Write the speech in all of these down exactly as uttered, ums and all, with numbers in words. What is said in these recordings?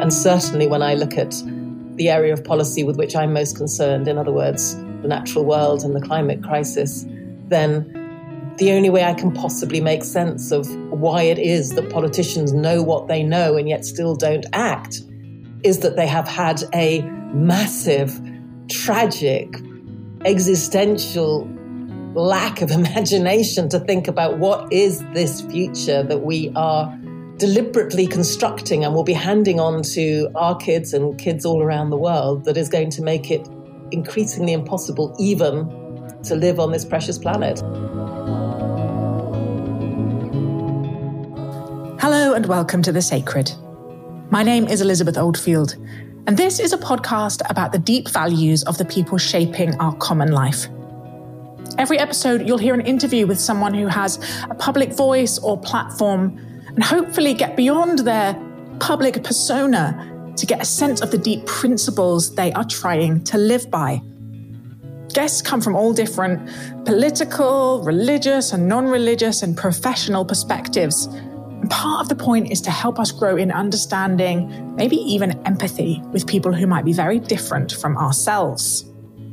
And certainly when I look at the area of policy with which I'm most concerned, in other words, the natural world and the climate crisis, then the only way I can possibly make sense of why it is that politicians know what they know and yet still don't act is that they have had a massive, tragic, existential lack of imagination to think about what is this future that we are deliberately constructing and will be handing on to our kids and kids all around the world that is going to make it increasingly impossible even to live on this precious planet. Hello and welcome to The Sacred. My name is Elizabeth Oldfield, and this is a podcast about the deep values of the people shaping our common life. Every episode, you'll hear an interview with someone who has a public voice or platform and hopefully get beyond their public persona to get a sense of the deep principles they are trying to live by. Guests come from all different political, religious and non-religious and professional perspectives. And part of the point is to help us grow in understanding, maybe even empathy, with people who might be very different from ourselves.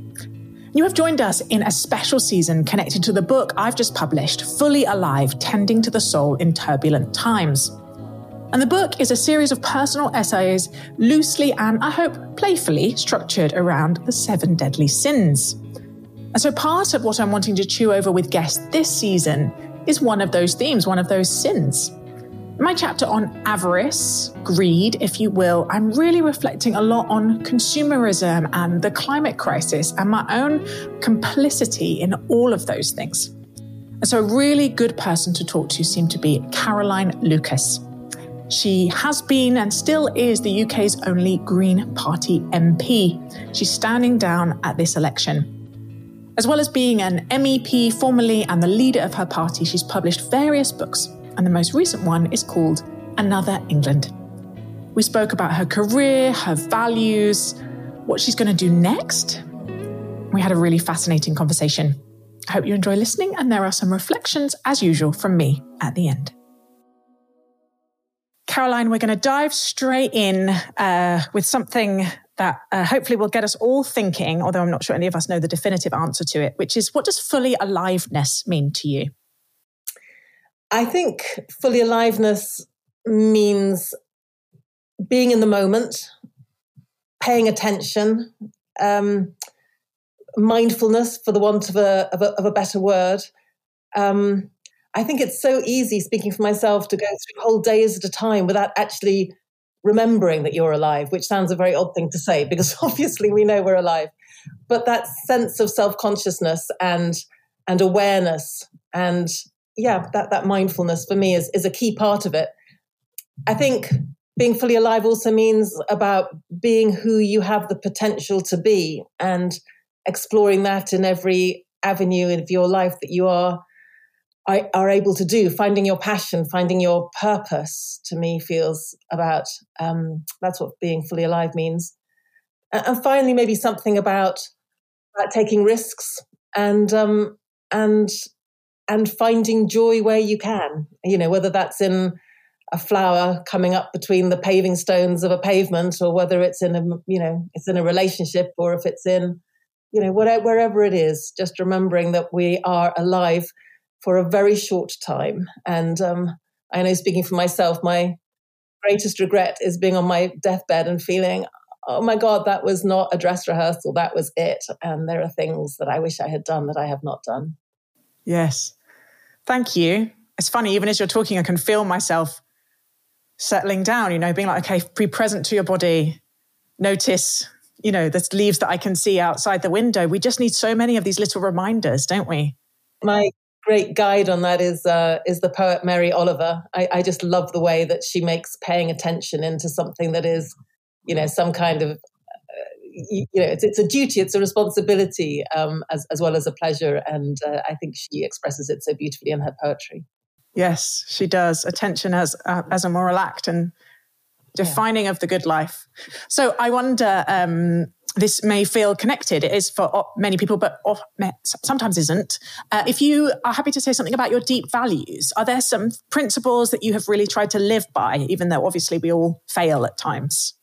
You have joined us in a special season connected to the book I've just published, Fully Alive, Tending to the Soul in Turbulent Times. And the book is a series of personal essays, loosely and, I hope, playfully structured around the seven deadly sins. And so part of what I'm wanting to chew over with guests this season is one of those themes, one of those sins. In my chapter on avarice, greed, if you will, I'm really reflecting a lot on consumerism and the climate crisis and my own complicity in all of those things. And so a really good person to talk to seemed to be Caroline Lucas. She has been and still is the U K's only Green Party M P. She's standing down at this election. As well as being an M E P formerly and the leader of her party, she's published various books. And the most recent one is called Another England. We spoke about her career, her values, what she's going to do next. We had a really fascinating conversation. I hope you enjoy listening, and there are some reflections, as usual, from me at the end. Caroline, we're going to dive straight in uh, with something that uh, hopefully will get us all thinking, although I'm not sure any of us know the definitive answer to it, which is, what does fully aliveness mean to you? I think fully aliveness means being in the moment, paying attention, um, mindfulness, for the want of a, of a, of a better word. Um, I think it's so easy, speaking for myself, to go through whole days at a time without actually remembering that you're alive, which sounds a very odd thing to say because obviously we know we're alive. But that sense of self-consciousness and and awareness and yeah, that, that mindfulness for me is, is a key part of it. I think being fully alive also means about being who you have the potential to be and exploring that in every avenue of your life that you are, are, are able to do. Finding your passion, finding your purpose, to me feels about, um, that's what being fully alive means. And, and finally, maybe something about, about taking risks and um, and and finding joy where you can, you know, whether that's in a flower coming up between the paving stones of a pavement, or whether it's in a, you know, it's in a relationship, or if it's in, you know, whatever, wherever it is, just remembering that we are alive for a very short time. And um, I know, speaking for myself, my greatest regret is being on my deathbed and feeling, oh my God, that was not a dress rehearsal, that was it. And there are things that I wish I had done that I have not done. Yes. Thank you. It's funny, even as you're talking, I can feel myself settling down, you know, being like, okay, be present to your body, notice, you know, the leaves that I can see outside the window. We just need so many of these little reminders, don't we? My great guide on that is uh, is the poet Mary Oliver. I, I just love the way that she makes paying attention into something that is, you know, some kind of, you know, it's, it's a duty, it's a responsibility, um, as, as well as a pleasure. And uh, I think she expresses it so beautifully in her poetry. Yes, she does. Attention as uh, as a moral act and defining yeah. of the good life. So I wonder, um, this may feel connected. It is for many people, but sometimes isn't. Uh, if you are happy to say something about your deep values, are there some principles that you have really tried to live by, even though obviously we all fail at times?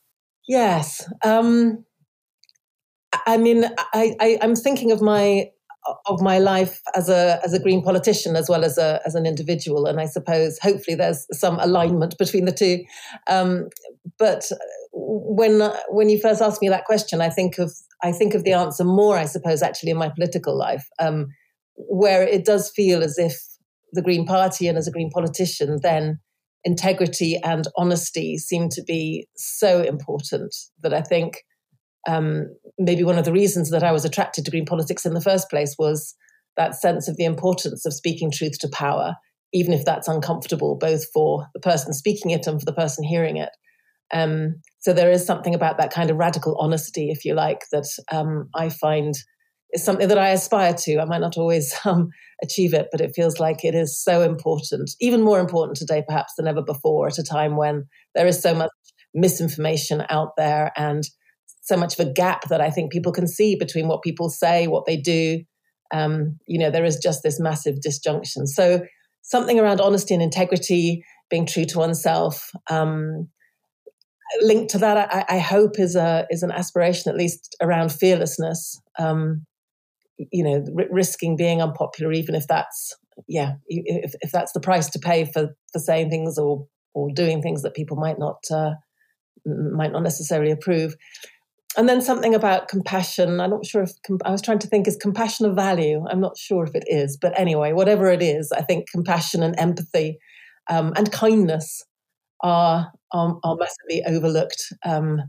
Yes. Um, I mean, I, I, I'm thinking of my of my life as a as a Green politician as well as a as an individual, and I suppose hopefully there's some alignment between the two. Um, but when when you first asked me that question, I think of I think of the answer more, I suppose, actually in my political life, um, where it does feel as if the Green Party and as a Green politician, then integrity and honesty seem to be so important that I think. Um, maybe one of the reasons that I was attracted to Green politics in the first place was that sense of the importance of speaking truth to power, even if that's uncomfortable, both for the person speaking it and for the person hearing it. Um, so there is something about that kind of radical honesty, if you like, that um, I find is something that I aspire to. I might not always um, achieve it, but it feels like it is so important, even more important today perhaps than ever before, at a time when there is so much misinformation out there and so much of a gap that I think people can see between what people say, what they do. Um, you know, there is just this massive disjunction. So something around honesty and integrity, being true to oneself, um, linked to that, I, I hope is a is an aspiration, at least around fearlessness. Um, you know, r- risking being unpopular, even if that's yeah, if, if that's the price to pay for for saying things or or doing things that people might not uh, might not necessarily approve. And then something about compassion. I'm not sure if, I was trying to think, is compassion a value? I'm not sure if it is. But anyway, whatever it is, I think compassion and empathy um, and kindness are, are, are massively overlooked um,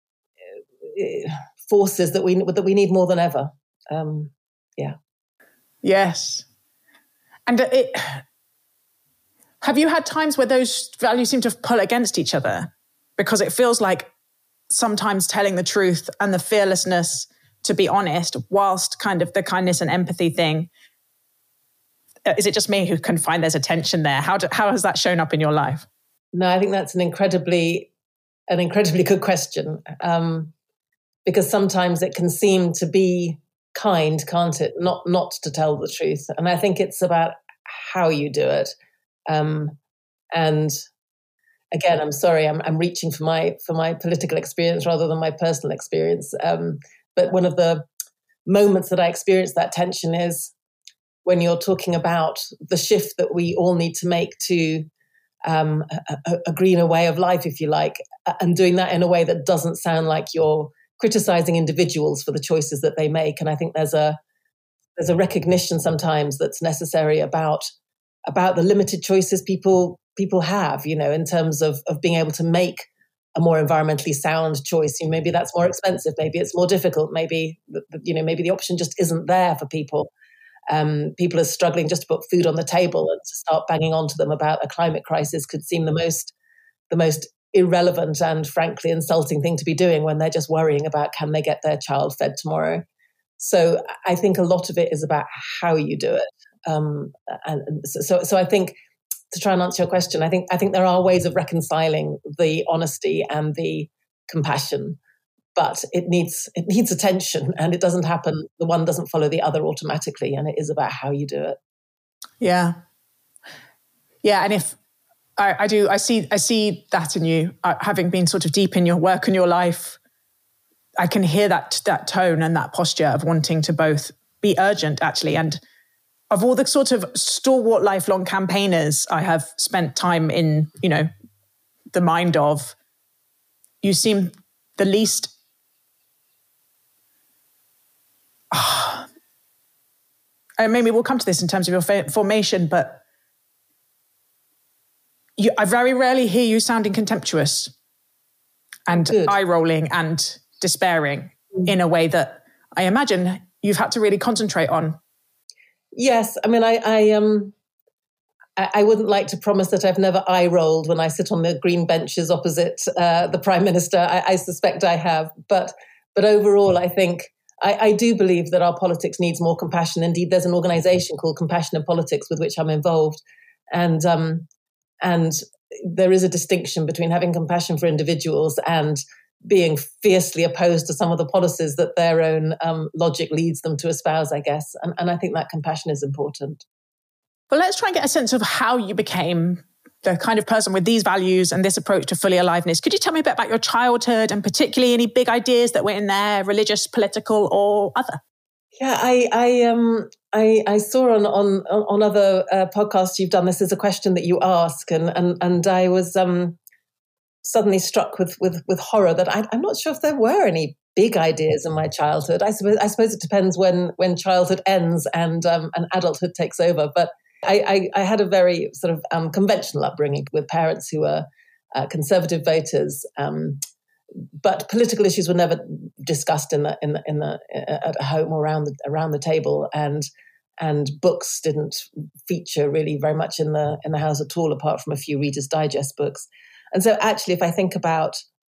forces that we that we need more than ever. Um, yeah. Yes. And it, have you had times where those values seem to pull against each other? Because it feels like sometimes telling the truth and the fearlessness to be honest, whilst kind of the kindness and empathy thing, is it just me who can find there's a tension there? How do, how has that shown up in your life? No, I think that's an incredibly, an incredibly good question, um, because sometimes it can seem to be kind, can't it? Not not to tell the truth, and I think it's about how you do it, um, and. Again, I'm sorry, I'm, I'm reaching for my for my political experience rather than my personal experience. Um, but one of the moments that I experienced that tension is when you're talking about the shift that we all need to make to um, a, a greener way of life, if you like, and doing that in a way that doesn't sound like you're criticizing individuals for the choices that they make. And I think there's a there's a recognition sometimes that's necessary about about the limited choices people people have, you know, in terms of, of being able to make a more environmentally sound choice. You know, maybe that's more expensive, maybe it's more difficult, maybe, you know, maybe the option just isn't there for people. Um, people are struggling just to put food on the table, and to start banging on to them about a climate crisis could seem the most, the most irrelevant and frankly insulting thing to be doing when they're just worrying about can they get their child fed tomorrow. So I think a lot of it is about how you do it. Um, and so, so I think, to try and answer your question, I think I think there are ways of reconciling the honesty and the compassion, but it needs it needs attention, and it doesn't happen. The one doesn't follow the other automatically, and it is about how you do it. Yeah, yeah, and if I, I do, I see, I see that in you, uh, having been sort of deep in your work and your life. I can hear that that tone and that posture of wanting to both be urgent, actually, and. Of all the sort of stalwart lifelong campaigners I have spent time in, you know, the mind of, you seem the least, oh, and maybe we'll come to this in terms of your fa- formation, but you, I very rarely hear you sounding contemptuous and Good. eye-rolling and despairing mm. in a way that I imagine you've had to really concentrate on. Yes, I mean, I, I um, I, I wouldn't like to promise that I've never eye rolled when I sit on the green benches opposite uh, the Prime Minister. I, I suspect I have, but but overall, I think I, I do believe that our politics needs more compassion. Indeed, there's an organisation called Compassion in Politics with which I'm involved, and um, and there is a distinction between having compassion for individuals and being fiercely opposed to some of the policies that their own um, logic leads them to espouse, I guess. And, and I think that compassion is important. Well, let's try and get a sense of how you became the kind of person with these values and this approach to fully aliveness. Could you tell me a bit about your childhood and particularly any big ideas that were in there, religious, political, or other? Yeah, I I um I I saw on on on other uh, podcasts you've done, this is a question that you ask, and and and I was um suddenly struck with with with horror that I, I'm not sure if there were any big ideas in my childhood. I suppose I suppose it depends when when childhood ends and um and adulthood takes over. But I I, I had a very sort of um, conventional upbringing with parents who were uh, conservative voters. Um, But political issues were never discussed in the in the in the at home or around the around the table, and and books didn't feature really very much in the in the house at all, apart from a few Reader's Digest books. And so, actually, if I think about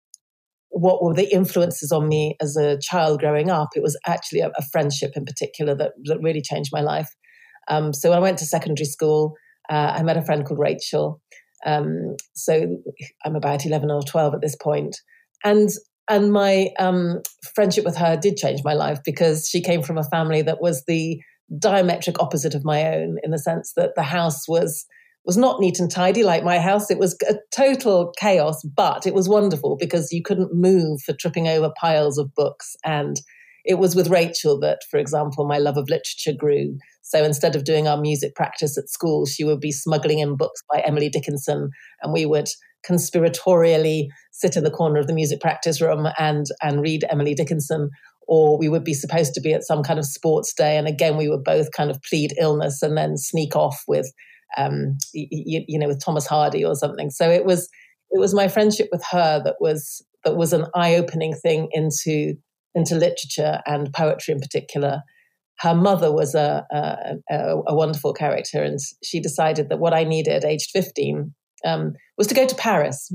what were the influences on me as a child growing up, it was actually a, a friendship in particular that that really changed my life. Um, so when I went to secondary school, uh, I met a friend called Rachel. Um, so I'm about eleven or twelve at this point. And and my um, friendship with her did change my life, because she came from a family that was the diametric opposite of my own, in the sense that the house was was not neat and tidy like my house. It was a total chaos, but it was wonderful because you couldn't move for tripping over piles of books. And it was with Rachel that, for example, my love of literature grew. So instead of doing our music practice at school, she would be smuggling in books by Emily Dickinson, and we would conspiratorially sit in the corner of the music practice room and and read Emily Dickinson. Or we would be supposed to be at some kind of sports day, and again we would both kind of plead illness and then sneak off with um you, you know with Thomas Hardy or something. So it was it was my friendship with her that was that was an eye-opening thing into into literature and poetry in particular. Her mother was a a, a, a wonderful character, and she decided that what I needed at aged fifteen Um, was to go to Paris,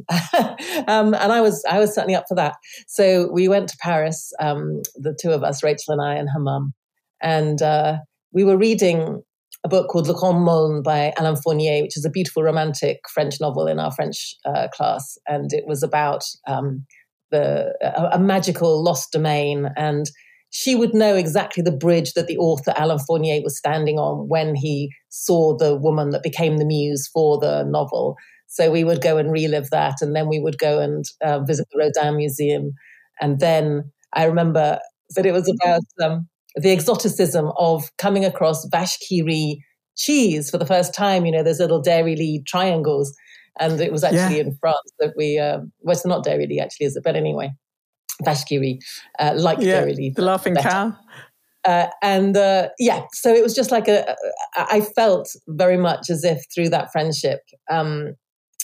um, and I was I was certainly up for that. So we went to Paris, um, the two of us, Rachel and I, and her mum, and uh, we were reading a book called Le Grand Maulne by Alain Fournier, which is a beautiful romantic French novel in our French uh, class, and it was about um, the a, a magical lost domain, and she would know exactly the bridge that the author Alain Fournier was standing on when he saw the woman that became the muse for the novel. So we would go and relive that, and then we would go and uh, visit the Rodin Museum. And then I remember that it was about um, the exoticism of coming across vache qui rit cheese for the first time, you know, those little Dairy Lee triangles. And it was actually yeah. in France that we, uh, well, it's not Dairy Lee actually, is it? But anyway, vache qui rit, uh, like yeah, Dairy Lee. The laughing better. cow. Uh, and uh, yeah, so it was just like a, a, I felt very much as if through that friendship, um,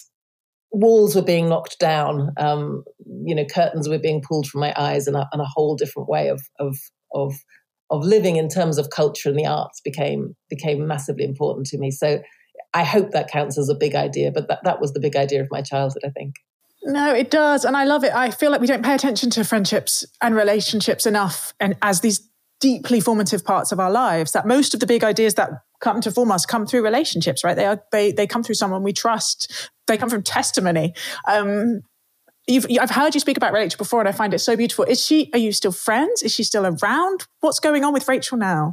walls were being knocked down, um, you know, curtains were being pulled from my eyes, and a, and a whole different way of of of of living in terms of culture and the arts became became massively important to me. So I hope that counts as a big idea, but that, that was the big idea of my childhood, I think. No, it does. And I love it. I feel like we don't pay attention to friendships and relationships enough, and as these deeply formative parts of our lives, that most of the big ideas that come to form us come through relationships, right? They are, they, they come through someone we trust. They come from testimony. Um, you've, I've heard you speak about Rachel before, and I find it so beautiful. Is she, are you still friends? Is she still around? What's going on with Rachel now?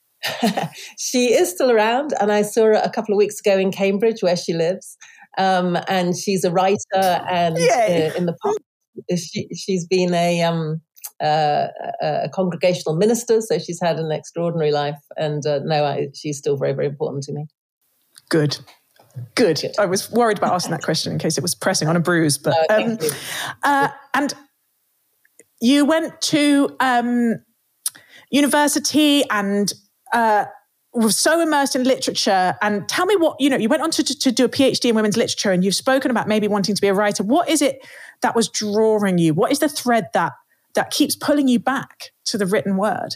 She is still around, and I saw her a couple of weeks ago in Cambridge, where she lives. Um, and she's a writer, and uh, in the past, she, she's been a, um, uh, a congregational minister, so she's had an extraordinary life. And uh, no, I, she's still very, very important to me. Good. Good. Good. I was worried about asking that question in case it was pressing on a bruise. But uh, um, uh, and you went to um, university and uh, were so immersed in literature. And tell me what, you know, you went on to, to, to do a PhD in women's literature, and you've spoken about maybe wanting to be a writer. What is it that was drawing you? What is the thread that that keeps pulling you back to the written word?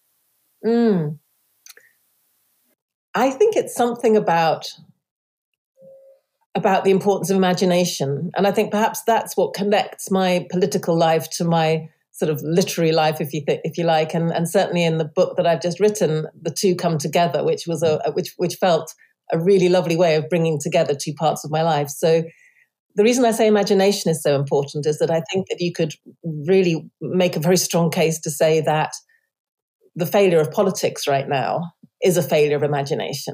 Mm. I think it's something about, about the importance of imagination. And I think perhaps that's what connects my political life to my sort of literary life, if you th- if you like. And, and certainly in the book that I've just written, the two come together, which was a, a which which felt a really lovely way of bringing together two parts of my life. So the reason I say imagination is so important is that I think that you could really make a very strong case to say that the failure of politics right now is a failure of imagination.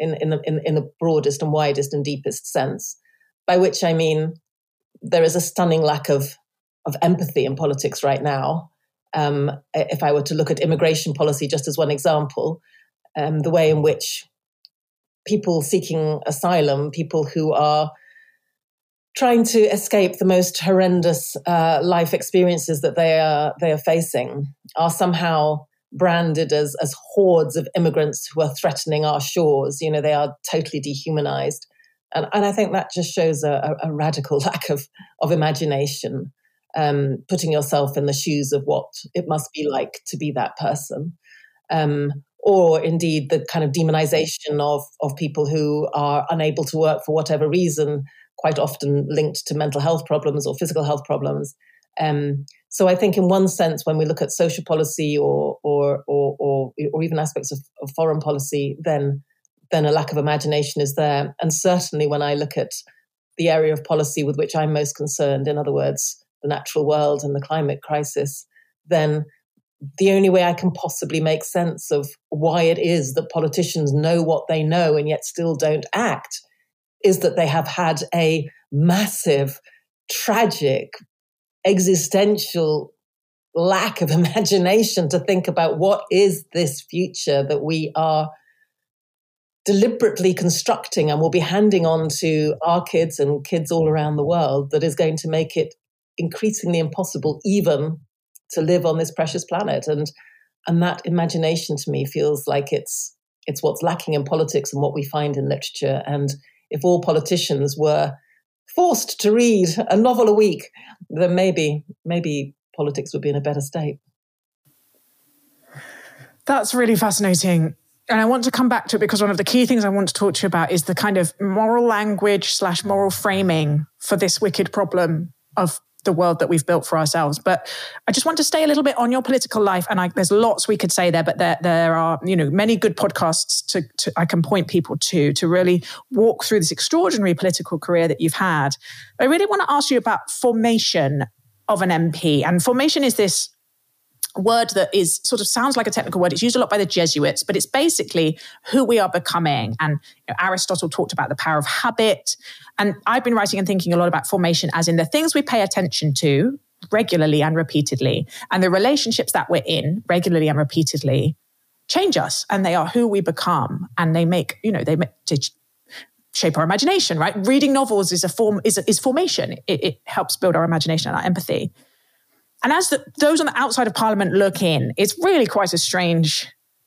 in, in, the, in, in the broadest and widest and deepest sense, by which I mean there is a stunning lack of, of empathy in politics right now. Um, if I were to look at immigration policy just as one example, um, the way in which people seeking asylum, people who are trying to escape the most horrendous uh, life experiences that they are they are facing, are somehow branded as as hordes of immigrants who are threatening our shores. You know, they are totally dehumanized, and and I think that just shows a, a radical lack of of imagination. Um, putting yourself in the shoes of what it must be like to be that person. Um, or indeed the kind of demonization of, of people who are unable to work for whatever reason, quite often linked to mental health problems or physical health problems. Um, so I think in one sense, when we look at social policy or or or or, or even aspects of, of foreign policy, then then a lack of imagination is there. And certainly when I look at the area of policy with which I'm most concerned, in other words, the natural world and the climate crisis, then the only way I can possibly make sense of why it is that politicians know what they know and yet still don't act is that they have had a massive, tragic, existential lack of imagination to think about what is this future that we are deliberately constructing and will be handing on to our kids and kids all around the world, that is going to make it increasingly impossible even to live on this precious planet. And and that imagination to me feels like it's it's what's lacking in politics and what we find in literature. And if all politicians were forced to read a novel a week, then maybe maybe politics would be in a better state. That's really fascinating. And I want to come back to it because one of the key things I want to talk to you about is the kind of moral language slash moral framing for this wicked problem of the world that we've built for ourselves. But I just want to stay a little bit on your political life. And I, there's lots we could say there, but there, there are, you know, many good podcasts to, to I can point people to, to really walk through this extraordinary political career that you've had. I really want to ask you about formation of an M P. And formation is this word that is sort of sounds like a technical word. It's used a lot by the Jesuits, but it's basically who we are becoming. And you know, Aristotle talked about the power of habit. And I've been writing and thinking a lot about formation as in the things we pay attention to regularly and repeatedly, and the relationships that we're in regularly and repeatedly change us, and they are who we become, and they make, you know, they make, they shape our imagination, right? Reading novels is a form, is, is formation. It, it helps build our imagination and our empathy. And as the, those on the outside of Parliament look in, it's really quite a strange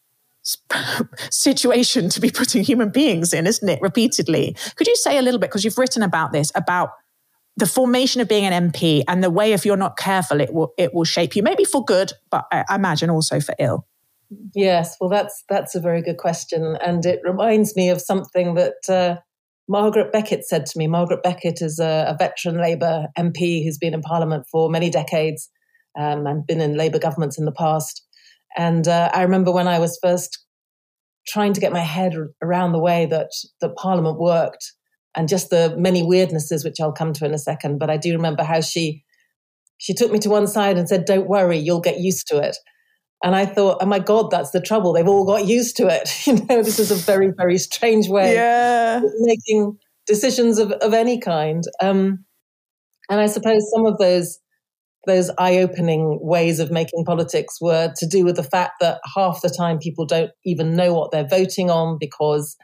situation to be putting human beings in, isn't it, repeatedly? Could you say a little bit, because you've written about this, about the formation of being an M P and the way, if you're not careful, it will it will shape you, maybe for good, but I imagine also for ill? Yes, well, that's that's a very good question. And it reminds me of something that uh, Margaret Beckett said to me. Margaret Beckett is a, a veteran Labour M P who's been in Parliament for many decades um, and been in Labour governments in the past. And uh, I remember when I was first trying to get my head around the way that, that Parliament worked and just the many weirdnesses, which I'll come to in a second. But I do remember how she she took me to one side and said, "Don't worry, you'll get used to it." And I thought, oh my God, that's the trouble. They've all got used to it. You know, this is a very, very strange way yeah. of making decisions of, of any kind. Um, and I suppose some of those those eye-opening ways of making politics were to do with the fact that half the time people don't even know what they're voting on because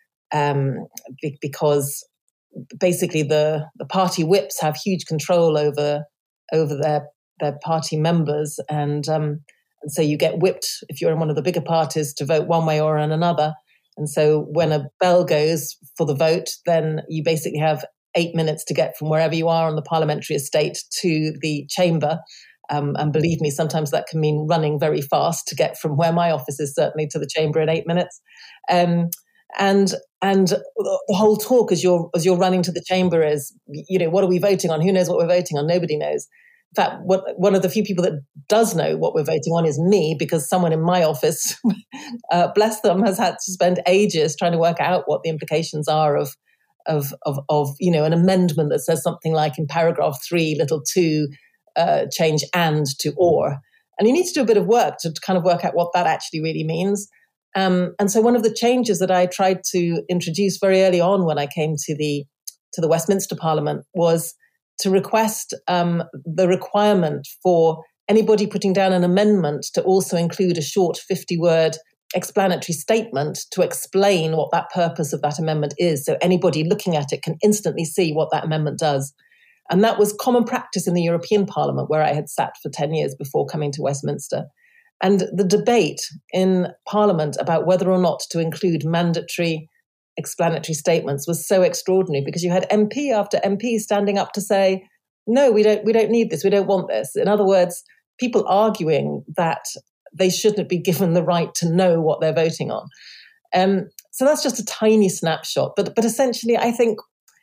um, because basically the, the party whips have huge control over over their their party members, and um, and so you get whipped if you're in one of the bigger parties to vote one way or another. And so when a bell goes for the vote, then you basically have eight minutes to get from wherever you are on the parliamentary estate to the chamber. Um, and believe me, sometimes that can mean running very fast to get from where my office is certainly to the chamber in eight minutes. Um, and and the whole talk as you're as you're running to the chamber is, you know, what are we voting on? Who knows what we're voting on? Nobody knows. In fact, what, one of the few people that does know what we're voting on is me, because someone in my office, uh, bless them, has had to spend ages trying to work out what the implications are of, of, of, of you know, an amendment that says something like in paragraph three, little two, uh, change and to or. And you need to do a bit of work to kind of work out what that actually really means. Um, and so one of the changes that I tried to introduce very early on when I came to the to the Westminster Parliament was to request um, the requirement for anybody putting down an amendment to also include a short fifty-word explanatory statement to explain what that purpose of that amendment is. So anybody looking at it can instantly see what that amendment does. And that was common practice in the European Parliament, where I had sat for ten years before coming to Westminster. And the debate in Parliament about whether or not to include mandatory explanatory statements was so extraordinary, because you had M P after M P standing up to say, no, we don't, we don't need this, we don't want this. In other words, people arguing that they shouldn't be given the right to know what they're voting on. Um, so that's just a tiny snapshot. But but essentially, I think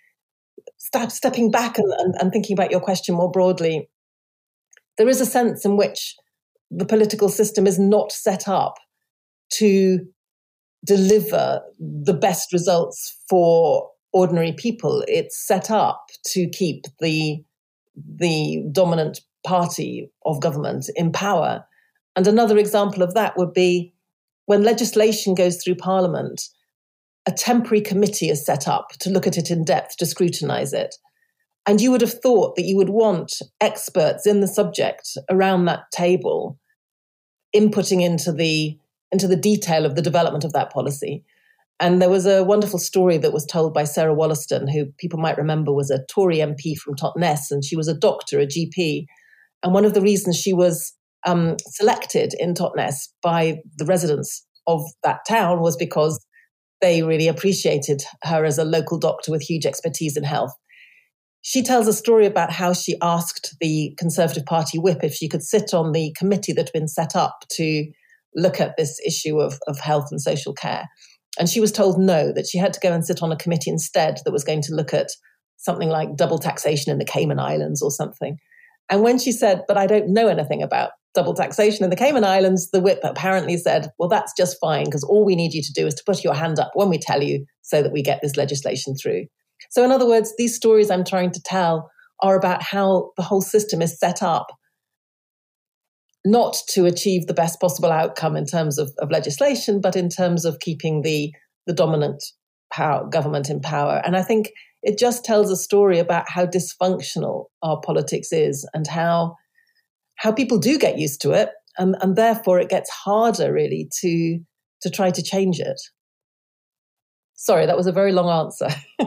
start stepping back and, and, and thinking about your question more broadly, there is a sense in which the political system is not set up to deliver the best results for ordinary people. It's set up to keep the, the dominant party of government in power. And another example of that would be when legislation goes through Parliament, a temporary committee is set up to look at it in depth, to scrutinise it. And you would have thought that you would want experts in the subject around that table inputting into the into the detail of the development of that policy. And there was a wonderful story that was told by Sarah Wollaston, who people might remember was a Tory M P from Totnes, and she was a doctor, a G P. And one of the reasons she was um, selected in Totnes by the residents of that town was because they really appreciated her as a local doctor with huge expertise in health. She tells a story about how she asked the Conservative Party whip if she could sit on the committee that had been set up to look at this issue of, of health and social care. And she was told no, that she had to go and sit on a committee instead that was going to look at something like double taxation in the Cayman Islands or something. And when she said, but I don't know anything about double taxation in the Cayman Islands, the whip apparently said, well, that's just fine, because all we need you to do is to put your hand up when we tell you so that we get this legislation through. So in other words, these stories I'm trying to tell are about how the whole system is set up not to achieve the best possible outcome in terms of, of legislation, but in terms of keeping the, the dominant power, government in power. And I think it just tells a story about how dysfunctional our politics is and how, how people do get used to it. And, and therefore it gets harder really to, to try to change it. Sorry, that was a very long answer.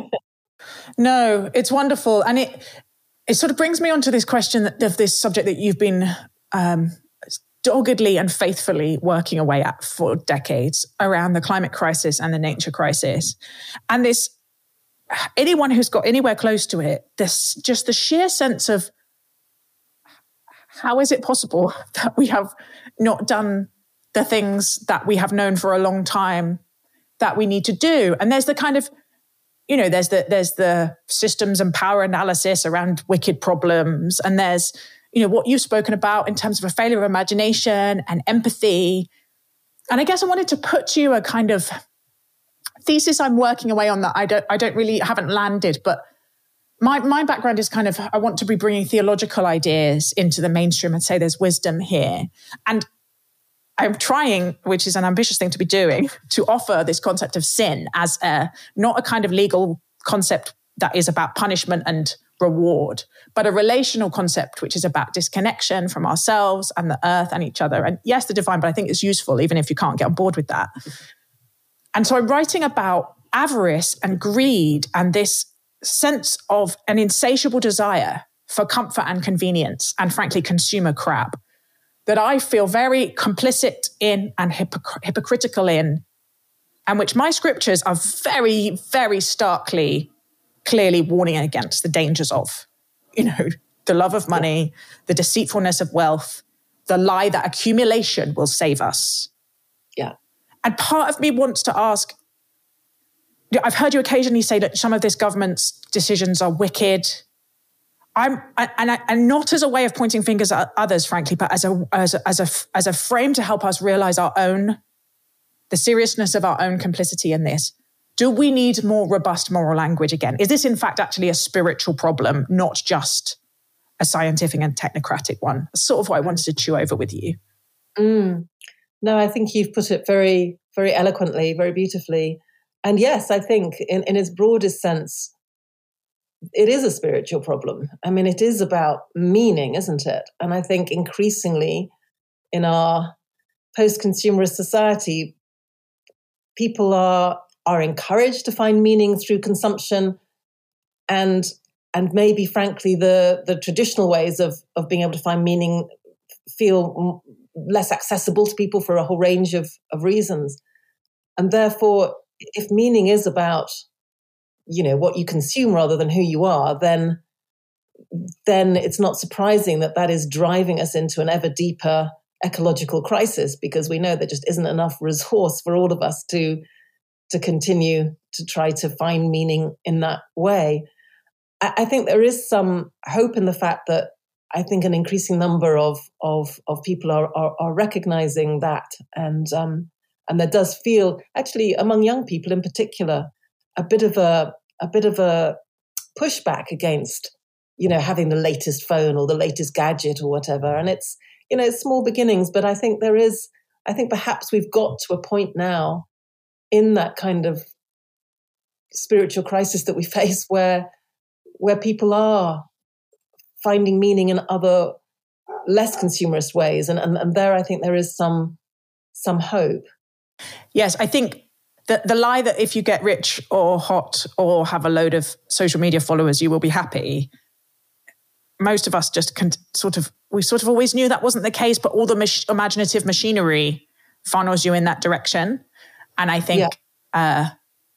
No, it's wonderful. And it it sort of brings me on to this question of this subject that you've been um, doggedly and faithfully working away at for decades around the climate crisis and the nature crisis. And this, anyone who's got anywhere close to it, this just the sheer sense of how is it possible that we have not done the things that we have known for a long time that we need to do? And there's the kind of, you know, there's the there's the systems and power analysis around wicked problems. And there's, you know, what you've spoken about in terms of a failure of imagination and empathy. And I guess I wanted to put to you a kind of thesis I'm working away on that I don't I don't really haven't landed. But my my background is kind of, I want to be bringing theological ideas into the mainstream and say there's wisdom here. And I'm trying, which is an ambitious thing to be doing, to offer this concept of sin as a, not a kind of legal concept that is about punishment and reward, but a relational concept which is about disconnection from ourselves and the earth and each other. And yes, the divine, but I think it's useful even if you can't get on board with that. And so I'm writing about avarice and greed and this sense of an insatiable desire for comfort and convenience and frankly, consumer crap, that I feel very complicit in and hypocr- hypocritical in, and which my scriptures are very, very starkly, clearly warning against the dangers of. You know, the love of money, the deceitfulness of wealth, the lie that accumulation will save us. Yeah. And part of me wants to ask, I've heard you occasionally say that some of this government's decisions are wicked. I'm, and, I, and not as a way of pointing fingers at others, frankly, but as a, as a, as a, as a frame to help us realize our own, the seriousness of our own complicity in this. Do we need more robust moral language again? Is this, in fact, actually a spiritual problem, not just a scientific and technocratic one? That's sort of what I wanted to chew over with you. Mm. No, I think you've put it very, very eloquently, very beautifully. And yes, I think in, in its broadest sense, it is a spiritual problem. I mean, it is about meaning, isn't it? And I think increasingly in our post-consumerist society, people are are encouraged to find meaning through consumption, and and maybe, frankly, the the traditional ways of of being able to find meaning feel less accessible to people for a whole range of of reasons. And therefore, if meaning is about, you know, what you consume rather than who you are, then then it's not surprising that that is driving us into an ever deeper ecological crisis, because we know there just isn't enough resource for all of us to to continue to try to find meaning in that way. I, I think there is some hope in the fact that I think an increasing number of of of people are are, are recognizing that, and um, and there does feel, actually among young people in particular, a bit of a a bit of a pushback against, you know, having the latest phone or the latest gadget or whatever. And it's, you know, it's small beginnings, but I think there is, I think perhaps we've got to a point now in that kind of spiritual crisis that we face where where people are finding meaning in other less consumerist ways. And, and, and there I think there is some some hope. Yes, I think the, the lie that if you get rich or hot or have a load of social media followers, you will be happy. Most of us just can sort of, we sort of always knew that wasn't the case, but all the mach- imaginative machinery funnels you in that direction. And I think, yeah. uh,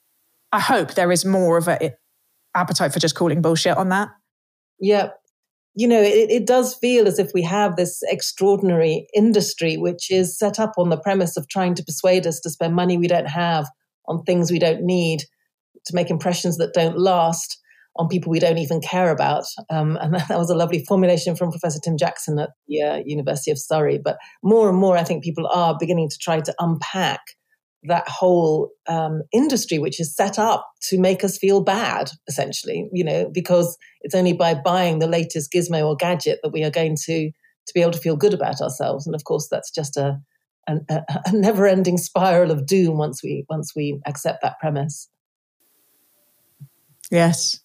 I hope there is more of an appetite for just calling bullshit on that. Yeah. You know, it, it does feel as if we have this extraordinary industry which is set up on the premise of trying to persuade us to spend money we don't have on things we don't need, to make impressions that don't last on people we don't even care about. Um, and that was a lovely formulation from Professor Tim Jackson at the uh, University of Surrey. But more and more, I think people are beginning to try to unpack that whole um, industry, which is set up to make us feel bad, essentially, you know, because it's only by buying the latest gizmo or gadget that we are going to to be able to feel good about ourselves. And of course, that's just a a, a never-ending spiral of doom once we once we accept that premise. Yes.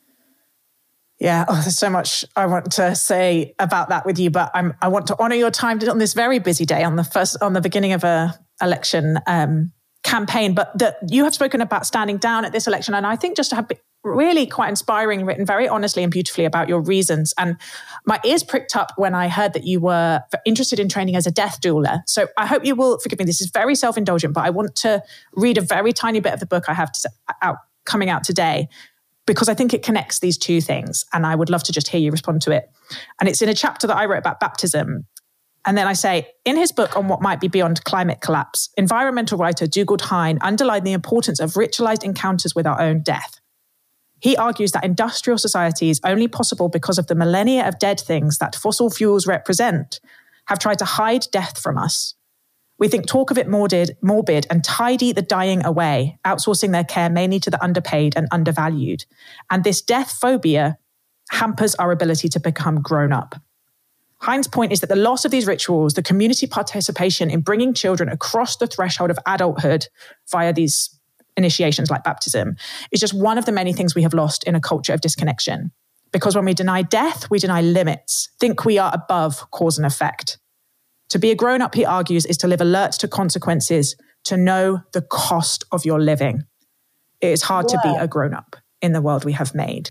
Yeah, oh, there's so much I want to say about that with you, but I'm, I want to honour your time on this very busy day, on the first, on the beginning of a election um, campaign. But that you have spoken about standing down at this election, and I think just to have been really quite inspiring, written very honestly and beautifully about your reasons. And my ears pricked up when I heard that you were interested in training as a death doula. So I hope you will forgive me. This is very self-indulgent, but I want to read a very tiny bit of the book I have to, out coming out today, because I think it connects these two things, and I would love to just hear you respond to it. And it's in a chapter that I wrote about baptism. And then I say, in his book on what might be beyond climate collapse, environmental writer Dugald Hine underlined the importance of ritualized encounters with our own death. He argues that industrial society is only possible because of the millennia of dead things that fossil fuels represent have tried to hide death from us. We think talk of it morbid, morbid and tidy the dying away, outsourcing their care mainly to the underpaid and undervalued. And this death phobia hampers our ability to become grown up. Hine's point is that the loss of these rituals, the community participation in bringing children across the threshold of adulthood via these initiations like baptism, is just one of the many things we have lost in a culture of disconnection. Because when we deny death, we deny limits, think we are above cause and effect. To be a grown-up, he argues, is to live alert to consequences, to know the cost of your living. It is hard wow. to be a grown-up in the world we have made.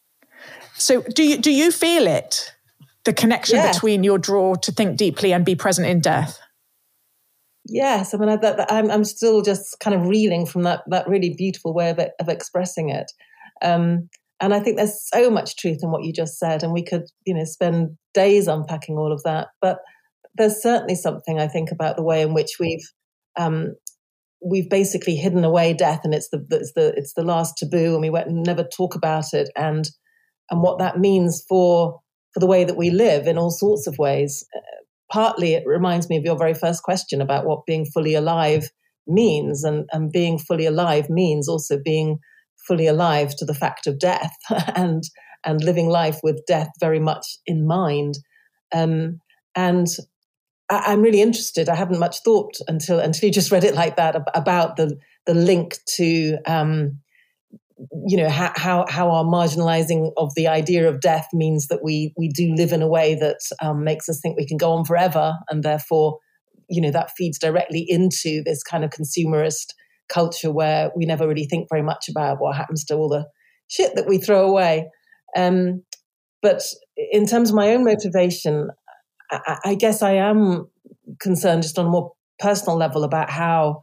So do you do you feel it, the connection yes. between your draw to think deeply and be present in death? Yes, I mean, I, that, I'm I'm still just kind of reeling from that that really beautiful way of of expressing it. Um, and I think there's so much truth in what you just said, and we could, you know, spend days unpacking all of that. But there's certainly something I think about the way in which we've um, we've basically hidden away death, and it's the it's the it's the last taboo, and we won't never talk about it, and and what that means for for the way that we live in all sorts of ways. Uh, partly, it reminds me of your very first question about what being fully alive means, and and being fully alive means also being fully alive to the fact of death, and and living life with death very much in mind, um, and. I, I'm really interested. I haven't much thought until until you just read it like that about the the link to um, you know how, how how our marginalizing of the idea of death means that we we do live in a way that um, makes us think we can go on forever, and therefore you know that feeds directly into this kind of consumerist culture where we never really think very much about what happens to all the shit that we throw away. Um, but in terms of my own motivation, I, I guess I am concerned just on a more personal level about how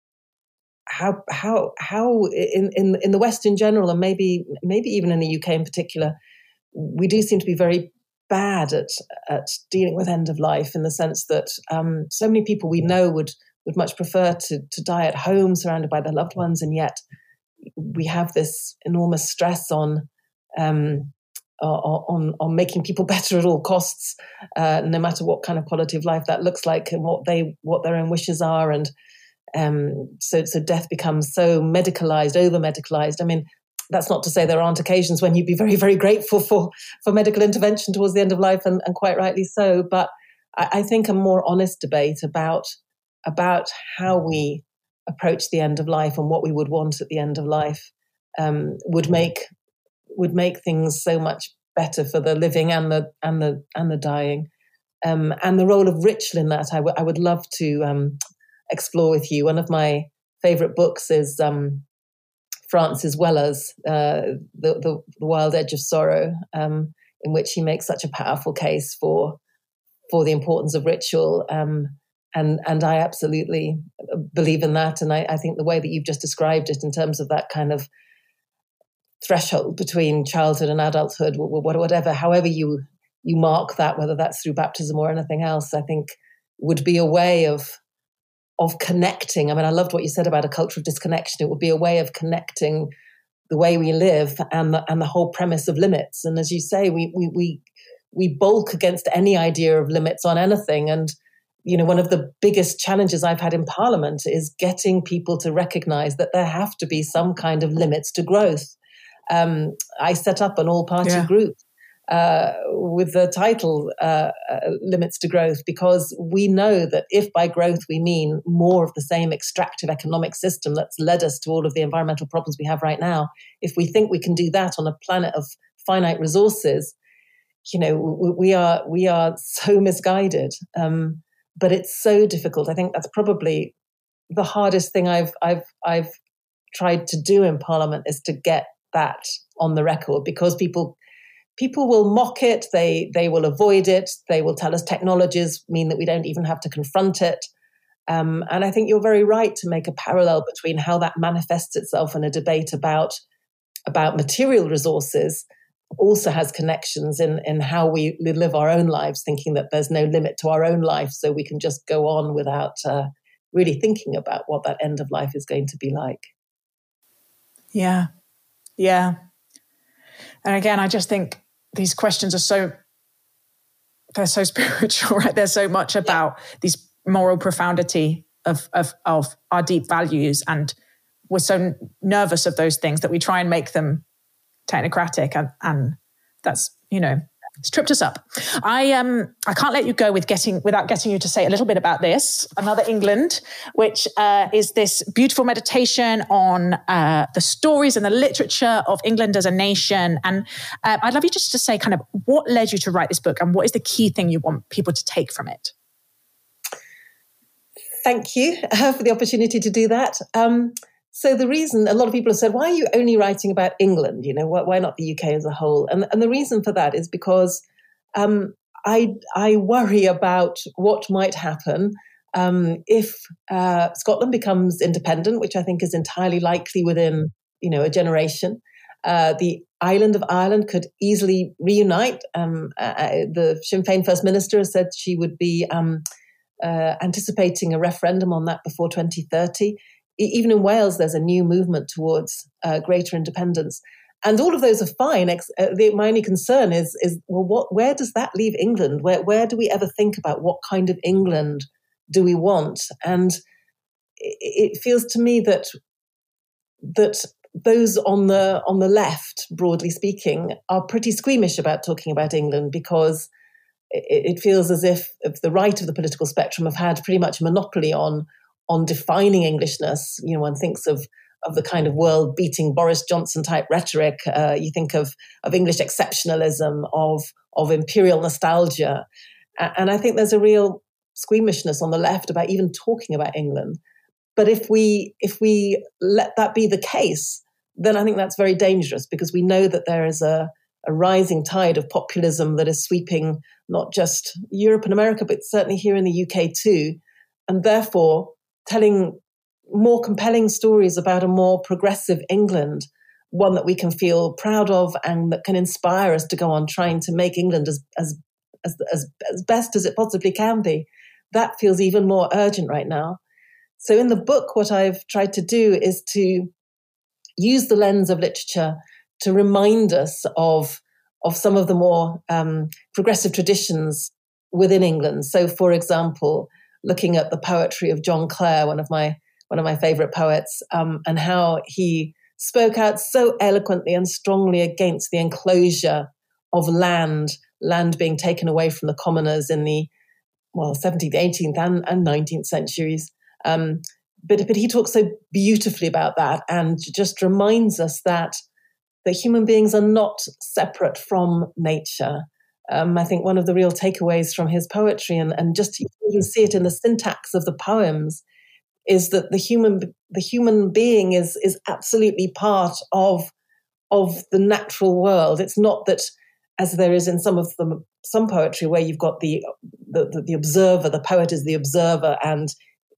how how how in, in in the West in general, and maybe maybe even in the U K in particular, we do seem to be very bad at at dealing with end of life, in the sense that um, so many people we know would would much prefer to to die at home surrounded by their loved ones, and yet we have this enormous stress on um, on on making people better at all costs, uh, no matter what kind of quality of life that looks like and what they what their own wishes are. And um, so so death becomes so medicalized, over medicalized. I mean, that's not to say there aren't occasions when you'd be very, very grateful for for medical intervention towards the end of life, and, and quite rightly so. But I, I think a more honest debate about about how we approach the end of life and what we would want at the end of life um, would make would make things so much better for the living and the and the and the dying. Um, and the role of ritual in that, I, w- I would love to um, explore with you. One of my favorite books is um, Francis Weller's uh, the, the, the Wild Edge of Sorrow, um, in which he makes such a powerful case for for the importance of ritual. Um, and and I absolutely believe in that. And I, I think the way that you've just described it, in terms of that kind of threshold between childhood and adulthood, whatever, however you you mark that, whether that's through baptism or anything else, I think would be a way of of connecting. I mean, I loved what you said about a culture of disconnection. It would be a way of connecting the way we live and the, and the whole premise of limits. And as you say, we we we we bulk against any idea of limits on anything. And you know, one of the biggest challenges I've had in Parliament is getting people to recognise that there have to be some kind of limits to growth. Um, I set up an all-party yeah. group uh, with the title uh, uh, Limits to Growth, because we know that if by growth we mean more of the same extractive economic system that's led us to all of the environmental problems we have right now, if we think we can do that on a planet of finite resources, you know, we, we are we are so misguided. Um, but it's so difficult. I think that's probably the hardest thing I've I've I've tried to do in Parliament, is to get that on the record, because people people will mock it, they they will avoid it, they will tell us technologies mean that we don't even have to confront it. Um, and I think you're very right to make a parallel between how that manifests itself in a debate about about material resources, also has connections in in how we live our own lives, thinking that there's no limit to our own life, so we can just go on without uh, really thinking about what that end of life is going to be like. Yeah. Yeah. And again, I just think these questions are so, they're so spiritual, right? There's so much about yeah. these moral profundity of, of, of our deep values. And we're so nervous of those things that we try and make them technocratic. And, and that's, you know, it's tripped us up. I um I can't let you go with getting without getting you to say a little bit about this, Another England, which uh, is this beautiful meditation on uh, the stories and the literature of England as a nation. And uh, I'd love you just to say kind of what led you to write this book, and what is the key thing you want people to take from it? Thank you uh, for the opportunity to do that. Um, So the reason, a lot of people have said, why are you only writing about England? You know, why, why not the U K as a whole? And, and the reason for that is because um, I I worry about what might happen um, if uh, Scotland becomes independent, which I think is entirely likely within, you know, a generation. Uh, the island of Ireland could easily reunite. Um, uh, the Sinn Féin First Minister has said she would be um, uh, anticipating a referendum on that before twenty thirty. Even in Wales, there's a new movement towards uh, greater independence. And all of those are fine. Ex- uh, the, my only concern is, is well, what? Where does that leave England? Where, where do we ever think about what kind of England do we want? And it, it feels to me that that those on the on the left, broadly speaking, are pretty squeamish about talking about England, because it, it feels as if, if the right of the political spectrum have had pretty much a monopoly on on defining Englishness. You know, one thinks of of the kind of world-beating Boris Johnson type rhetoric. Uh, you think of of English exceptionalism, of of imperial nostalgia, and I think there's a real squeamishness on the left about even talking about England. But if we if we let that be the case, then I think that's very dangerous, because we know that there is a, a rising tide of populism that is sweeping not just Europe and America, but certainly here in the U K too. And therefore, telling more compelling stories about a more progressive England, one that we can feel proud of and that can inspire us to go on trying to make England as as as as, as best as it possibly can be, that feels even more urgent right now. So in the book, what I've tried to do is to use the lens of literature to remind us of, of some of the more um, progressive traditions within England. So, for example, looking at the poetry of John Clare, one of my one of my favourite poets, um, and how he spoke out so eloquently and strongly against the enclosure of land, land being taken away from the commoners in the well seventeenth, eighteenth, and, and nineteenth centuries. Um, But, but he talks so beautifully about that, and just reminds us that that human beings are not separate from nature. Um, I think one of the real takeaways from his poetry, and, and just you can even see it in the syntax of the poems, is that the human the human being is is absolutely part of of the natural world. It's not that, as there is in some of the some poetry, where you've got the the, the, the observer, the poet is the observer, and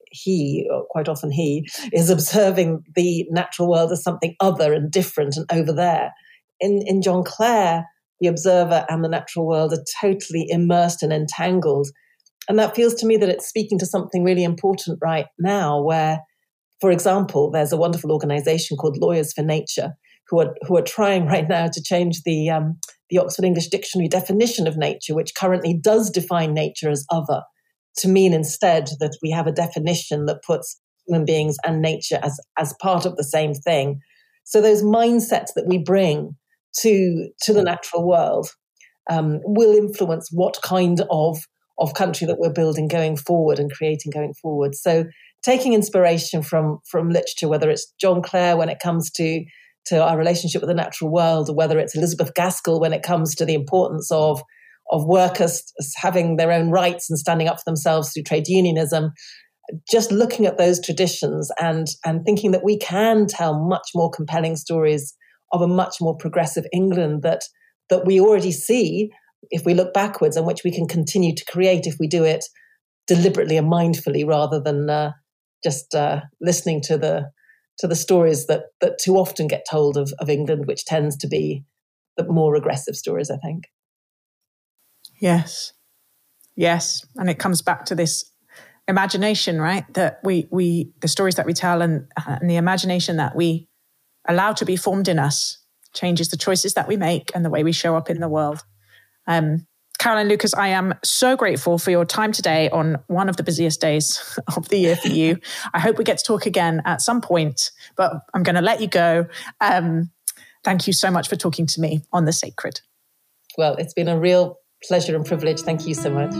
he, or quite often he, is observing the natural world as something other and different and over there. In in John Clare, the observer and the natural world are totally immersed and entangled. And that feels to me that it's speaking to something really important right now, where, for example, there's a wonderful organization called Lawyers for Nature who are who are trying right now to change the um, the Oxford English Dictionary definition of nature, which currently does define nature as other, to mean instead that we have a definition that puts human beings and nature as, as part of the same thing. So those mindsets that we bring to, to the natural world um, will influence what kind of, of country that we're building going forward and creating going forward. So taking inspiration from, from literature, whether it's John Clare when it comes to, to our relationship with the natural world, or whether it's Elizabeth Gaskell when it comes to the importance of of workers having their own rights and standing up for themselves through trade unionism, just looking at those traditions and, and thinking that we can tell much more compelling stories of a much more progressive England that, that we already see if we look backwards, and which we can continue to create if we do it deliberately and mindfully, rather than uh, just uh, listening to the to the stories that, that too often get told of, of England, which tends to be the more regressive stories, I think. Yes. Yes. And it comes back to this imagination, right? That we, we the stories that we tell and, and the imagination that we allow to be formed in us changes the choices that we make and the way we show up in the world. Um, Caroline Lucas, I am so grateful for your time today on one of the busiest days of the year for you. I hope we get to talk again at some point, but I'm going to let you go. Um, thank you so much for talking to me on The Sacred. Well, it's been a real pleasure and privilege. Thank you so much.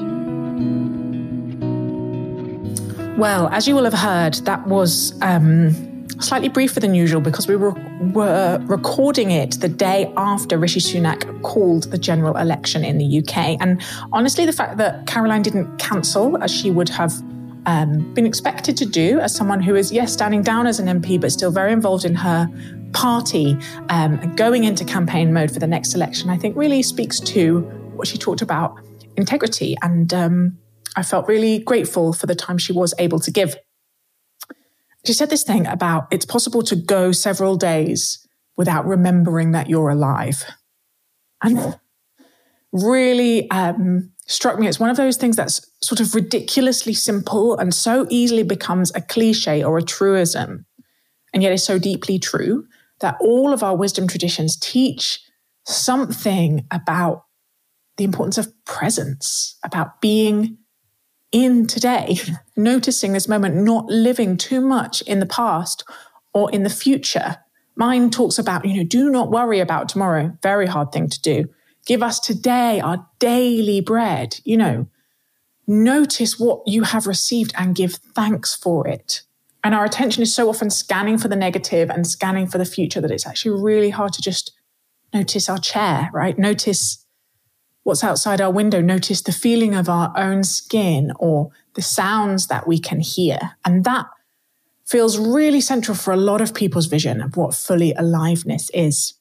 Well, as you will have heard, that was um, slightly briefer than usual because we were, were recording it the day after Rishi Sunak called the general election in the U K. And honestly, the fact that Caroline didn't cancel as she would have um, been expected to do as someone who is, yes, standing down as an M P, but still very involved in her party um, and going into campaign mode for the next election, I think really speaks to what she talked about, integrity. And um, I felt really grateful for the time she was able to give. She said this thing about it's possible to go several days without remembering that you're alive. And really um, struck me. It's one of those things that's sort of ridiculously simple and so easily becomes a cliche or a truism, and yet is so deeply true that all of our wisdom traditions teach something about the importance of presence, about being in today, noticing this moment, not living too much in the past or in the future. Mine talks about, you know, do not worry about tomorrow. Very hard thing to do. Give us today our daily bread. You know, notice what you have received and give thanks for it. And our attention is so often scanning for the negative and scanning for the future that it's actually really hard to just notice our chair, right? Notice what's outside our window. Notice the feeling of our own skin or the sounds that we can hear. And that feels really central for a lot of people's vision of what fully aliveness is.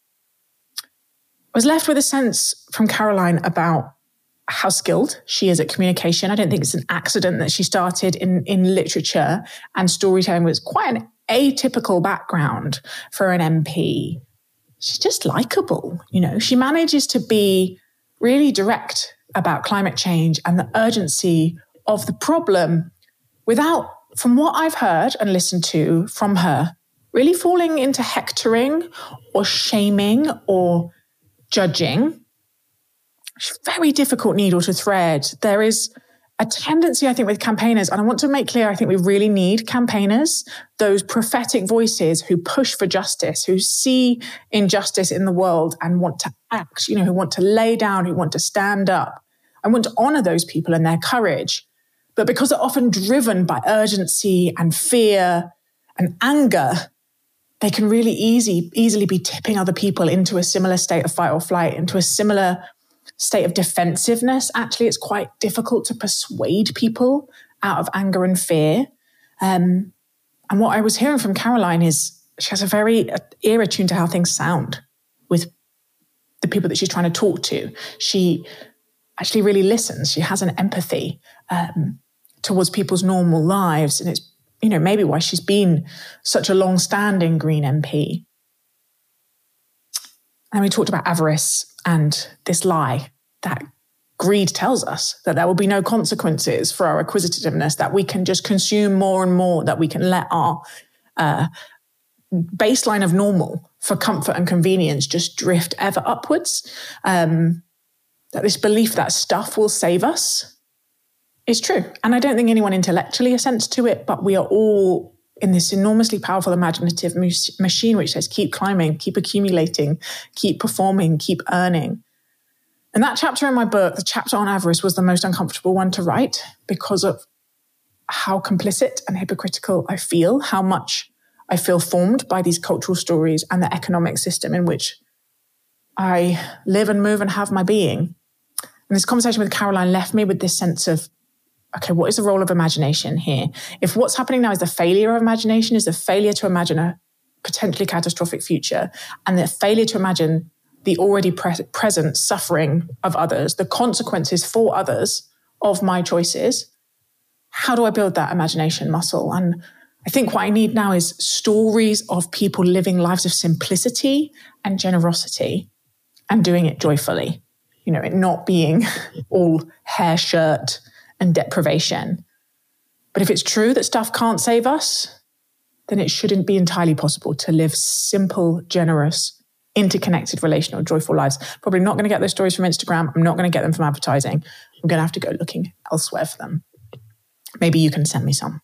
I was left with a sense from Caroline about how skilled she is at communication. I don't think it's an accident that she started in, in literature and storytelling was quite an atypical background for an M P. She's just likable, you know. She manages to be really direct about climate change and the urgency of the problem without, from what I've heard and listened to from her, really falling into hectoring or shaming or judging. It's a very difficult needle to thread. There is a tendency, I think, with campaigners, and I want to make clear, I think we really need campaigners, those prophetic voices who push for justice, who see injustice in the world and want to act, you know, who want to lay down, who want to stand up. I want to honor those people and their courage. But because they're often driven by urgency and fear and anger, they can really easy, easily be tipping other people into a similar state of fight or flight, into a similar state of defensiveness. Actually, it's quite difficult to persuade people out of anger and fear. Um, and what I was hearing from Caroline is she has a very ear attuned to how things sound with the people that she's trying to talk to. She actually really listens. She has an empathy um, towards people's normal lives. And it's, you know, maybe why she's been such a long-standing Green M P. And we talked about avarice and this lie that greed tells us, that there will be no consequences for our acquisitiveness, that we can just consume more and more, that we can let our uh, baseline of normal for comfort and convenience just drift ever upwards. Um, that this belief that stuff will save us is true. And I don't think anyone intellectually assents to it, but we are all in this enormously powerful imaginative machine which says keep climbing, keep accumulating, keep performing, keep earning. And that chapter in my book, the chapter on avarice, was the most uncomfortable one to write because of how complicit and hypocritical I feel, how much I feel formed by these cultural stories and the economic system in which I live and move and have my being. And this conversation with Caroline left me with this sense of, okay, what is the role of imagination here? If what's happening now is the failure of imagination, is the failure to imagine a potentially catastrophic future, and the failure to imagine the already pre- present suffering of others, the consequences for others of my choices, how do I build that imagination muscle? And I think what I need now is stories of people living lives of simplicity and generosity and doing it joyfully. You know, it not being all hair shirt and deprivation. But if it's true that stuff can't save us, then it shouldn't be entirely possible to live simple, generous, interconnected, relational, joyful lives. Probably not going to get those stories from Instagram. I'm not going to get them from advertising. I'm going to have to go looking elsewhere for them. Maybe you can send me some.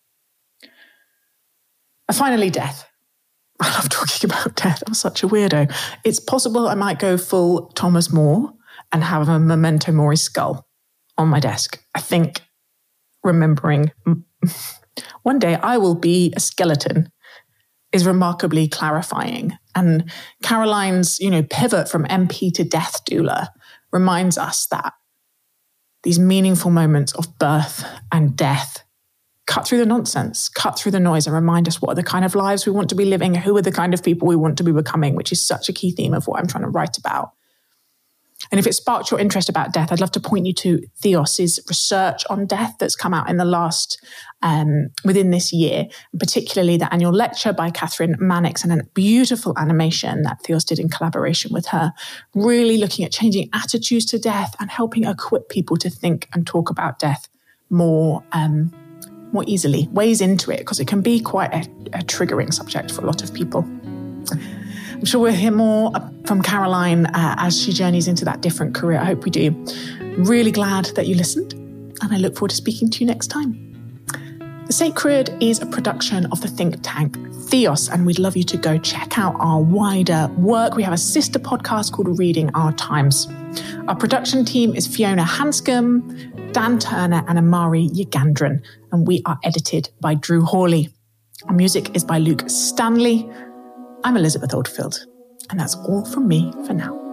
And finally, death. I love talking about death. I'm such a weirdo. It's possible I might go full Thomas More and have a Memento Mori skull on my desk. I think remembering one day I will be a skeleton is remarkably clarifying. And Caroline's, you know, pivot from M P to death doula reminds us that these meaningful moments of birth and death cut through the nonsense, cut through the noise, and remind us what are the kind of lives we want to be living, who are the kind of people we want to be becoming, which is such a key theme of what I'm trying to write about. And if it sparked your interest about death, I'd love to point you to Theos's research on death that's come out in the last, um, within this year, particularly the annual lecture by Catherine Mannix and a beautiful animation that Theos did in collaboration with her, really looking at changing attitudes to death and helping equip people to think and talk about death more, um, more easily, ways into it, because it can be quite a, a triggering subject for a lot of people. I'm sure we'll hear more from Caroline uh, as she journeys into that different career. I hope we do. I'm really glad that you listened, and I look forward to speaking to you next time. The Sacred is a production of the think tank Theos, and we'd love you to go check out our wider work. We have a sister podcast called Reading Our Times. Our production team is Fiona Hanscom, Dan Turner and Amari Yagandran, and we are edited by Drew Hawley. Our music is by Luke Stanley. I'm Elizabeth Oldfield, and that's all from me for now.